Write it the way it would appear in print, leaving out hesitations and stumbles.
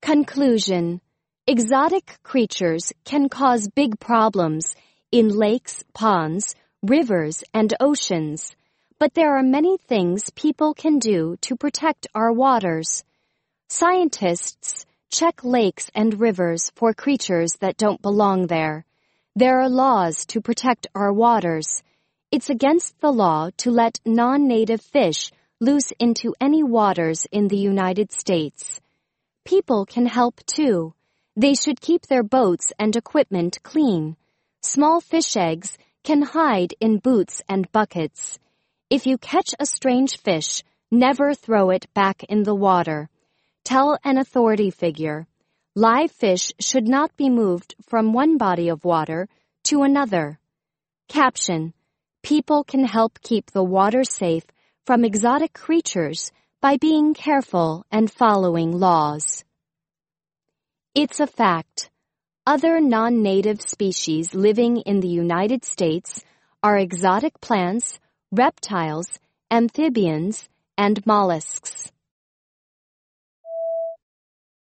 Conclusion. Exotic creatures can cause big problems in lakes, ponds, rivers, and oceans, but there are many things people can do to protect our waters. Scientists check lakes and rivers for creatures that don't belong there. There are laws to protect our waters. It's against the law to let non-native fish loose into any waters in the United States. People can help too. They should keep their boats and equipment clean. Small fish eggs can hide in boots and buckets. If you catch a strange fish, never throw it back in the water. Tell an authority figure. Live fish should not be moved from one body of water to another. Caption. People can help keep the water safe from exotic creatures by being careful and following laws. It's a fact. Other non-native species living in the United States are exotic plants, reptiles, amphibians, and mollusks.